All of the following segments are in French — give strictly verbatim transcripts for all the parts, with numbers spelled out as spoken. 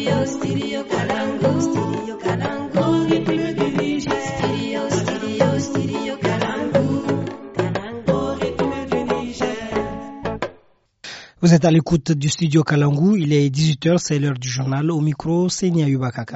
Studio, Studio Kalangu, Studio Kalangu, rythme du Niger. Studio, Studio, Studio Kalangu, Kalangu, rythme du Niger. Vous êtes à l'écoute du Studio Kalangu, il est dix-huit heures, c'est l'heure du journal. Au micro, c'est Niayuba Kaka.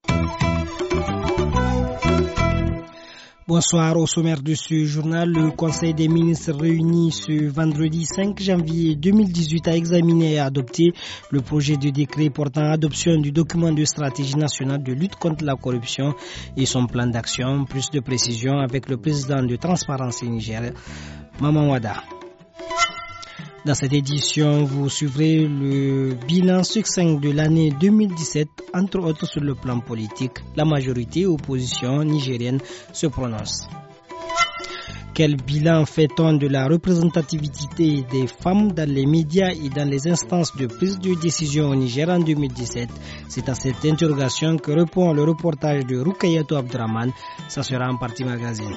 Bonsoir. Au sommaire de ce journal, le Conseil des ministres réuni ce vendredi cinq janvier deux mille dix-huit a examiné et adopté le projet de décret portant adoption du document de stratégie nationale de lutte contre la corruption et son plan d'action. Plus de précisions avec le président de Transparence Niger, Maman Wada. Dans cette édition, vous suivrez le bilan succinct de l'année deux mille dix-sept, entre autres sur le plan politique. La majorité opposition nigérienne se prononce. Quel bilan fait-on de la représentativité des femmes dans les médias et dans les instances de prise de décision au Niger en deux mille dix-sept? C'est à cette interrogation que répond le reportage de Rukayatou Abdraman. Ça sera en partie magazine.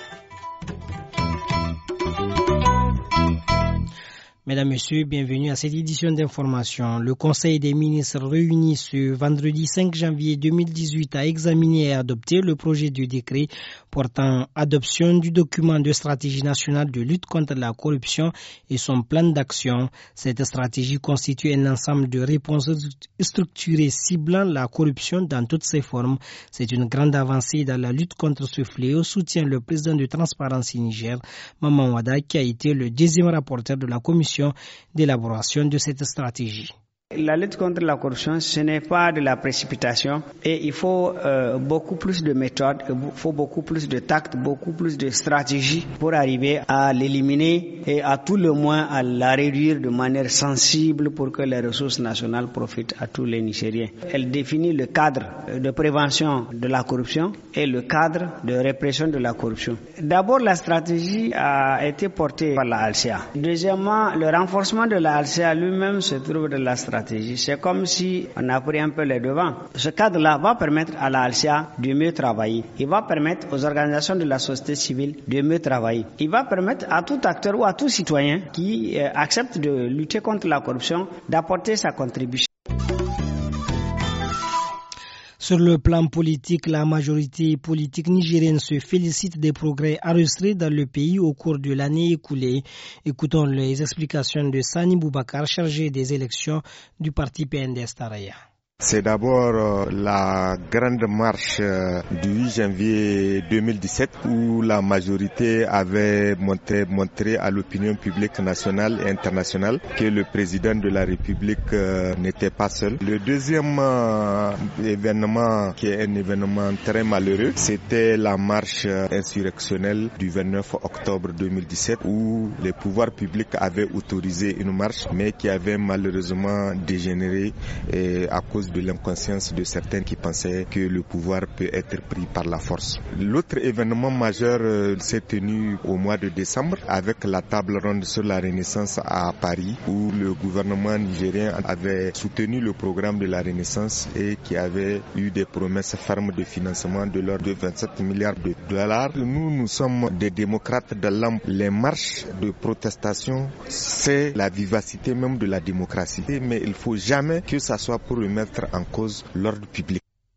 Mesdames, Messieurs, bienvenue à cette édition d'information. Le Conseil des ministres réuni ce vendredi cinq janvier deux mille dix-huit a examiné et adopté le projet de décret portant adoption du document de stratégie nationale de lutte contre la corruption et son plan d'action. Cette stratégie constitue un ensemble de réponses structurées ciblant la corruption dans toutes ses formes. C'est une grande avancée dans la lutte contre ce fléau, soutient le président de Transparence Niger, Maman Wada, qui a été le deuxième rapporteur de la commission d'élaboration de cette stratégie. La lutte contre la corruption, ce n'est pas de la précipitation et il faut euh, beaucoup plus de méthodes, il faut beaucoup plus de tact, beaucoup plus de stratégie pour arriver à l'éliminer et à tout le moins à la réduire de manière sensible pour que les ressources nationales profitent à tous les Nigériens. Elle définit le cadre de prévention de la corruption et le cadre de répression de la corruption. D'abord, la stratégie a été portée par la Alcia. Deuxièmement, le renforcement de la Alcia lui-même se trouve dans la stratégie. C'est comme si on a pris un peu les devants. Ce cadre-là va permettre à la Alcia de mieux travailler. Il va permettre aux organisations de la société civile de mieux travailler. Il va permettre à tout acteur ou à tout citoyen qui euh, accepte de lutter contre la corruption d'apporter sa contribution. Sur le plan politique, la majorité politique nigérienne se félicite des progrès enregistrés dans le pays au cours de l'année écoulée. Écoutons les explications de Sani Boubacar, chargé des élections du parti P N D S Taraya. C'est d'abord euh, la grande marche euh, du huit janvier deux mille dix-sept où la majorité avait montré, montré à l'opinion publique nationale et internationale que le président de la République euh, n'était pas seul. Le deuxième euh, événement, qui est un événement très malheureux, c'était la marche euh, insurrectionnelle du vingt-neuf octobre deux mille dix-sept où les pouvoirs publics avaient autorisé une marche mais qui avait malheureusement dégénéré euh, à cause de l'inconscience de certains qui pensaient que le pouvoir peut être pris par la force. L'autre événement majeur euh, s'est tenu au mois de décembre avec la table ronde sur la Renaissance à Paris où le gouvernement nigérien avait soutenu le programme de la Renaissance et qui avait eu des promesses fermes de financement de l'ordre de vingt-sept milliards de dollars. Nous, nous sommes des démocrates de l'âme. Les marches de protestation, c'est la vivacité même de la démocratie. Mais il ne faut jamais que ça soit pour remettre en cause l'ordre public.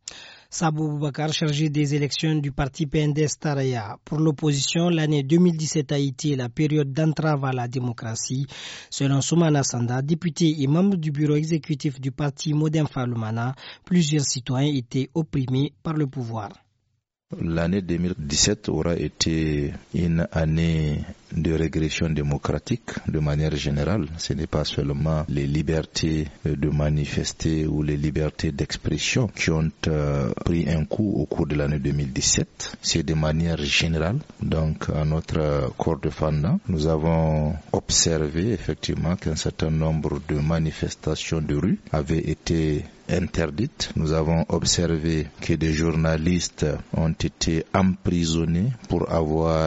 Sabou Boubacar, chargé des élections du parti P N D S Taraya. Pour l'opposition, l'année deux mille dix-sept a été la période d'entrave à la démocratie. Selon Soumana Sanda, député et membre du bureau exécutif du parti Modem Falumana, plusieurs citoyens étaient opprimés par le pouvoir. L'année deux mille dix-sept aura été une année de régression démocratique de manière générale. Ce n'est pas seulement les libertés de manifester ou les libertés d'expression qui ont euh, pris un coup au cours de l'année deux mille dix-sept. C'est de manière générale. Donc, à notre corps de fendant, nous avons observé effectivement qu'un certain nombre de manifestations de rue avaient été interdites. Nous avons observé que des journalistes ont été emprisonnés pour avoir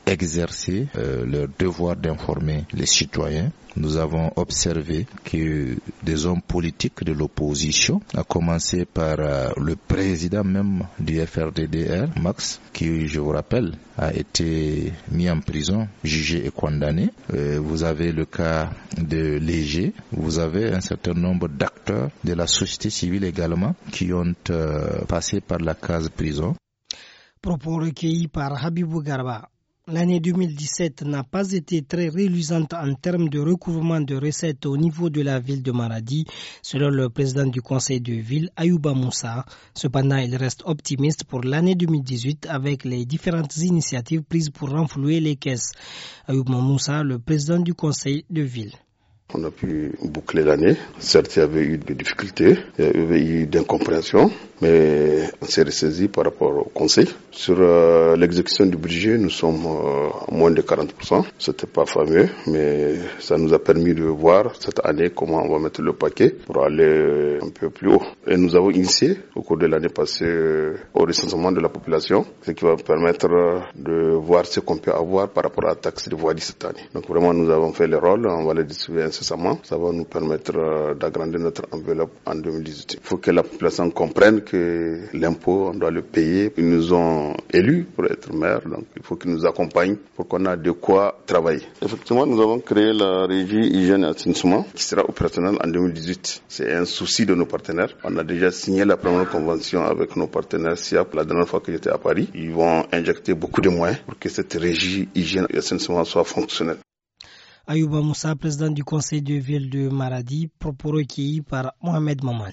exercer euh, leur devoir d'informer les citoyens. Nous avons observé que des hommes politiques de l'opposition, à commencer par euh, le président même du F R D D R, Max, qui, je vous rappelle, a été mis en prison, jugé et condamné. Euh, vous avez le cas de Léger, vous avez un certain nombre d'acteurs de la société civile également qui ont euh, passé par la case prison. Propos recueillis par Habibou Garba. L'année deux mille dix-sept n'a pas été très reluisante en termes de recouvrement de recettes au niveau de la ville de Maradi, selon le président du conseil de ville, Ayouba Moussa. Cependant, il reste optimiste pour l'année deux mille dix-huit avec les différentes initiatives prises pour renflouer les caisses. Ayouba Moussa, le président du conseil de ville. On a pu boucler l'année. Certes, il y avait eu des difficultés, il y avait eu d'incompréhension, mais on s'est ressaisi par rapport au conseil. Sur euh, l'exécution du budget, nous sommes euh, à moins de quarante pour cent. C'était pas fameux, mais ça nous a permis de voir cette année comment on va mettre le paquet pour aller un peu plus haut. Et nous avons initié au cours de l'année passée euh, au recensement de la population, ce qui va permettre de voir ce qu'on peut avoir par rapport à la taxe de voirie cette année. Donc vraiment, nous avons fait le rôle, on va le distribuer incessamment. Ça va nous permettre euh, d'agrandir notre enveloppe en deux mille dix-huit. Il faut que la population comprenne que l'impôt, on doit le payer. Ils nous ont élus pour être maire, donc il faut qu'ils nous accompagnent pour qu'on ait de quoi travailler. Effectivement, nous avons créé la régie hygiène et assainissement qui sera opérationnelle en deux mille dix-huit. C'est un souci de nos partenaires. On a déjà signé la première convention avec nos partenaires S I A P la dernière fois que j'étais à Paris. Ils vont injecter beaucoup de moyens pour que cette régie hygiène et assainissement soit fonctionnelle. Ayouba Moussa, président du conseil de ville de Maradi, propos recueillis par Mohamed Maman.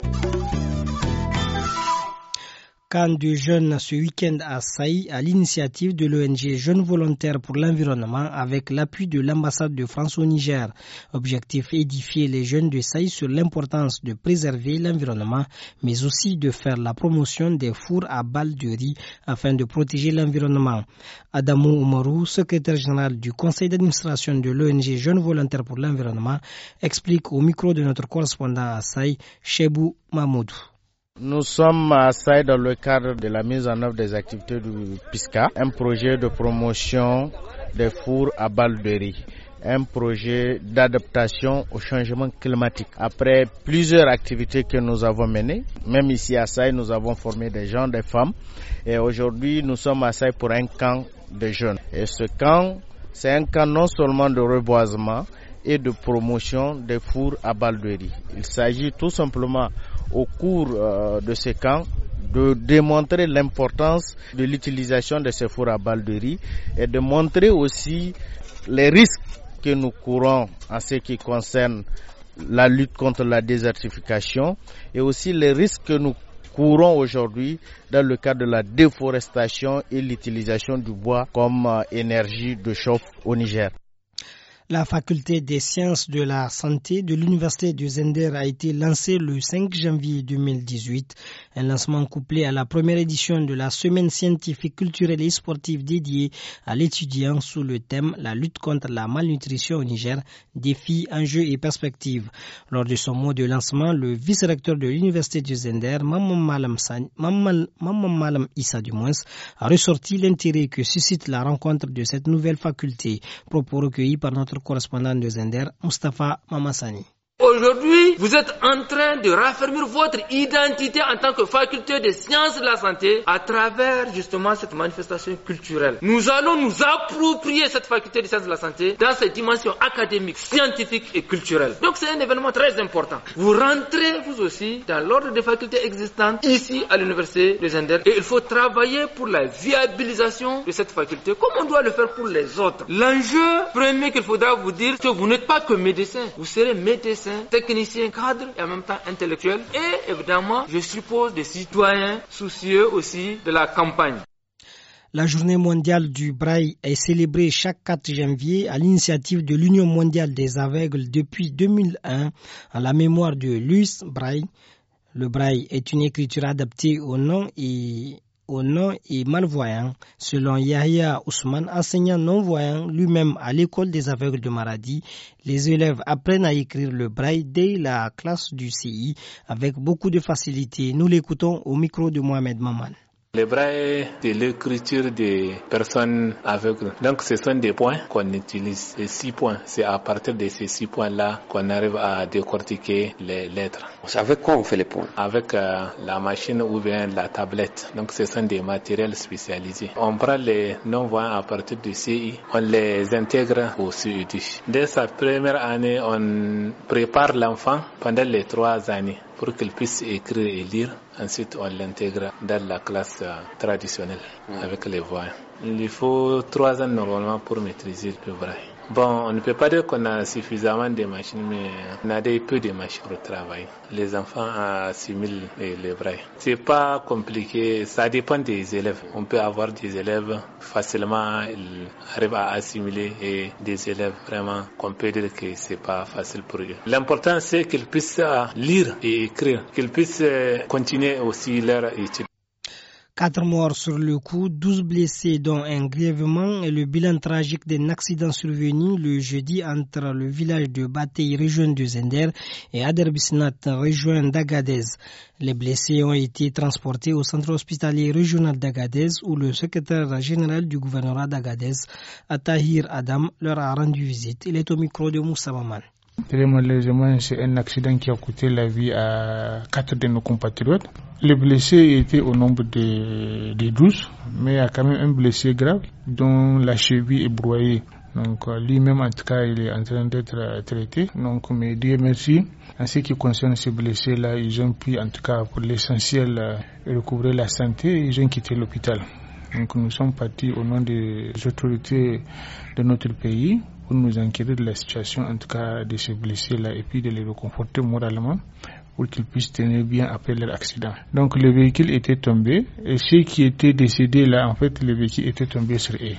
Camp de jeunes ce week-end à Saï à l'initiative de l'O N G Jeunes Volontaires pour l'Environnement avec l'appui de l'ambassade de France au Niger. Objectif édifier les jeunes de Saï sur l'importance de préserver l'environnement mais aussi de faire la promotion des fours à balles de riz afin de protéger l'environnement. Adamou Oumarou, secrétaire général du conseil d'administration de l'O N G Jeunes Volontaires pour l'Environnement, explique au micro de notre correspondant à Saï, Chebou Mahmoudou. Nous sommes à Saï dans le cadre de la mise en œuvre des activités du PISCA, un projet de promotion des fours à balles de riz, un projet d'adaptation au changement climatique. Après plusieurs activités que nous avons menées, même ici à Saï, nous avons formé des gens, des femmes, et aujourd'hui nous sommes à Saï pour un camp de jeunes. Et ce camp, c'est un camp non seulement de reboisement et de promotion des fours à balles de riz. Il s'agit tout simplement au cours euh, de ce camp de démontrer l'importance de l'utilisation de ces fours à balles de riz et de montrer aussi les risques que nous courons en ce qui concerne la lutte contre la désertification et aussi les risques que nous courons aujourd'hui dans le cadre de la déforestation et l'utilisation du bois comme euh, énergie de chauffe au Niger. La faculté des sciences de la santé de l'université de Zender a été lancée le cinq janvier deux mille dix-huit. Un lancement couplé à la première édition de la semaine scientifique, culturelle et sportive dédiée à l'étudiant sous le thème La lutte contre la malnutrition au Niger, défis, enjeux et perspectives. Lors de son mot de lancement, le vice-recteur de l'université de Zender, Maman Malam, Maman, Maman Malam Issa du moins, a ressorti l'intérêt que suscite la rencontre de cette nouvelle faculté. Propos recueillis par notre correspondant de Zender, Mustafa Mamassani. Aujourd'hui, vous êtes en train de raffermir votre identité en tant que faculté des sciences de la santé à travers justement cette manifestation culturelle. Nous allons nous approprier cette faculté des sciences de la santé dans ses dimensions académiques, scientifiques et culturelles. Donc c'est un événement très important. Vous rentrez vous aussi dans l'ordre des facultés existantes ici à l'université de Zender et il faut travailler pour la viabilisation de cette faculté comme on doit le faire pour les autres. L'enjeu premier qu'il faudra vous dire, c'est que vous n'êtes pas que médecin, vous serez médecin, technicien, cadre et en même temps intellectuel et évidemment, je suppose, des citoyens soucieux aussi de la campagne. La journée mondiale du braille est célébrée chaque quatre janvier à l'initiative de l'Union mondiale des aveugles depuis deux mille un en la mémoire de Louis Braille. Le braille est une écriture adaptée au nom et au non et malvoyants, selon Yahya Ousmane, enseignant non-voyant lui-même à l'école des aveugles de Maradi. Les élèves apprennent à écrire le braille dès la classe du C I avec beaucoup de facilité. Nous l'écoutons au micro de Mohamed Maman. Le braille, c'est l'écriture des personnes aveugles. Donc, ce sont des points qu'on utilise. Les six points, c'est à partir de ces six points-là qu'on arrive à décortiquer les lettres. Avec quoi on fait les points? Avec euh, la machine ou bien la tablette. Donc, ce sont des matériels spécialisés. On prend les non-voyants à partir du C I, on les intègre au C E D. Dès sa première année, on prépare l'enfant pendant les trois années pour qu'il puisse écrire et lire. Ensuite, on l'intègre dans la classe euh, traditionnelle mmh. avec les voyants. Il faut trois ans normalement pour maîtriser le braille. Bon, on ne peut pas dire qu'on a suffisamment de machines, mais on a des peu de machines pour travailler. Les enfants assimilent le braille. C'est pas compliqué, ça dépend des élèves. On peut avoir des élèves facilement, ils arrivent à assimiler, et des élèves vraiment qu'on peut dire que c'est pas facile pour eux. L'important c'est qu'ils puissent lire et écrire, qu'ils puissent continuer aussi leur étude. Quatre morts sur le coup, douze blessés dont un grièvement et le bilan tragique d'un accident survenu le jeudi entre le village de Batey, région de Zender, et Aderbisnat, région d'Agadez. Les blessés ont été transportés au centre hospitalier régional d'Agadez où le secrétaire général du gouvernorat d'Agadez, Tahir Adam, leur a rendu visite. Il est au micro de Moussa Maman. Très malheureusement, c'est un accident qui a coûté la vie à quatre de nos compatriotes. Les blessés étaient au nombre de, de douze, mais il y a quand même un blessé grave dont la cheville est broyée. Donc lui-même, en tout cas, il est en train d'être traité. Donc, mais Dieu merci. En ce qui concerne ces blessés-là, ils ont pu, en tout cas, pour l'essentiel, recouvrer la santé et ils ont quitté l'hôpital. Donc nous sommes partis au nom des autorités de notre pays pour nous inquiéter de la situation, en tout cas de ces blessés-là, et puis de les réconforter moralement pour qu'ils puissent tenir bien après leur accident. Donc le véhicule était tombé et ceux qui étaient décédés là, en fait, le véhicule était tombé sur eux.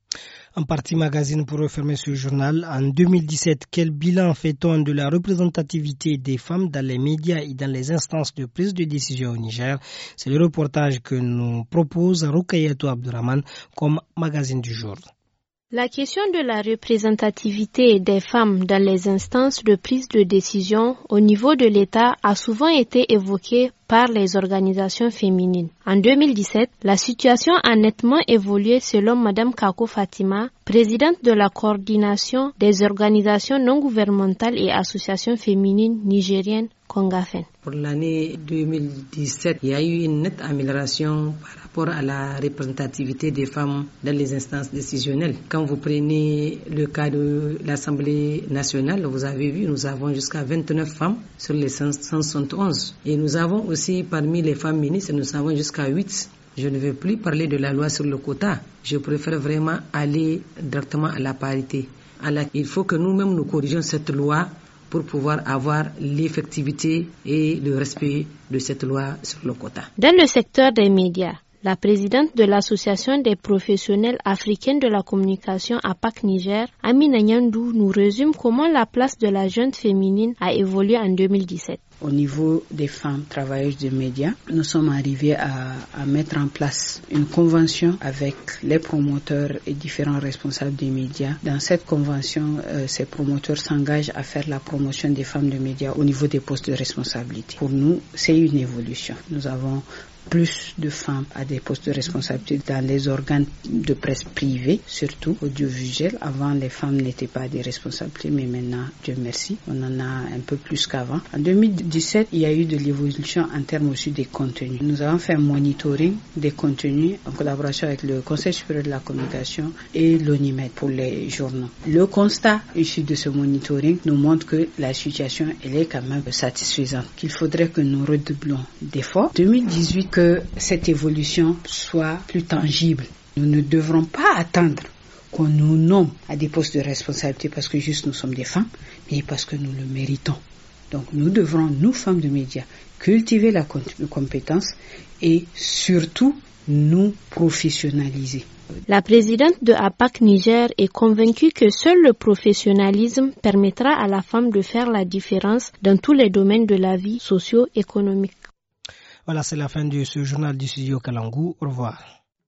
En partie magazine pour refermer ce journal. En deux mille dix-sept, quel bilan fait-on de la représentativité des femmes dans les médias et dans les instances de prise de décision au Niger? C'est le reportage que nous propose Rukayatou Abdurrahman comme magazine du jour. La question de la représentativité des femmes dans les instances de prise de décision au niveau de l'État a souvent été évoquée par les organisations féminines. En deux mille dix-sept, la situation a nettement évolué selon Madame Kako Fatima, présidente de la coordination des organisations non gouvernementales et associations féminines nigériennes, Kongafen. Pour l'année deux mille dix-sept, il y a eu une nette amélioration par rapport à la représentativité des femmes dans les instances décisionnelles. Quand vous prenez le cas de l'Assemblée nationale, vous avez vu, nous avons jusqu'à vingt-neuf femmes sur les cent soixante et onze. Et nous avons aussi parmi les femmes ministres, nous avons jusqu'à huit. Je ne vais plus parler de la loi sur le quota. Je préfère vraiment aller directement à la parité. Il faut que nous-mêmes nous corrigions cette loi pour pouvoir avoir l'effectivité et le respect de cette loi sur le quota. Dans le secteur des médias, la présidente de l'Association des professionnels africains de la communication A P A C Niger, Amina Nyandou, nous résume comment la place de la jeune féminine a évolué en deux mille dix-sept. Au niveau des femmes travailleuses des médias, nous sommes arrivés à, à mettre en place une convention avec les promoteurs et différents responsables des médias. Dans cette convention, euh, ces promoteurs s'engagent à faire la promotion des femmes de médias au niveau des postes de responsabilité. Pour nous, c'est une évolution. Nous avons plus de femmes à des postes de responsabilité dans les organes de presse privés, surtout audiovisuels. Avant, les femmes n'étaient pas des responsabilités, mais maintenant, Dieu merci, on en a un peu plus qu'avant. En deux mille dix-sept, il y a eu de l'évolution en termes aussi des contenus. Nous avons fait un monitoring des contenus en collaboration avec le Conseil supérieur de la communication et l'ONIMED pour les journaux. Le constat issu de ce monitoring nous montre que la situation, elle est quand même satisfaisante, qu'il faudrait que nous redoublions d'efforts. deux mille dix-huit, que cette évolution soit plus tangible. Nous ne devrons pas attendre qu'on nous nomme à des postes de responsabilité parce que juste nous sommes des femmes, mais parce que nous le méritons. Donc nous devrons, nous femmes de médias, cultiver la compétence et surtout nous professionnaliser. La présidente de A P A C Niger est convaincue que seul le professionnalisme permettra à la femme de faire la différence dans tous les domaines de la vie socio-économique. Voilà, c'est la fin de ce journal du studio Kalangu. Au revoir.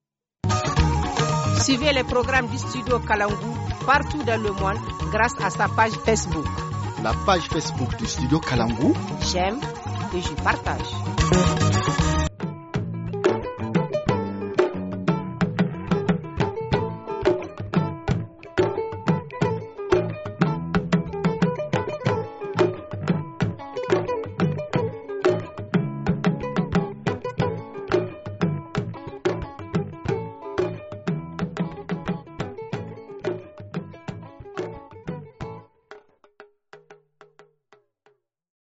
Suivez les programmes du studio Kalangu partout dans le monde grâce à sa page Facebook. La page Facebook du studio Kalangu. J'aime et je partage.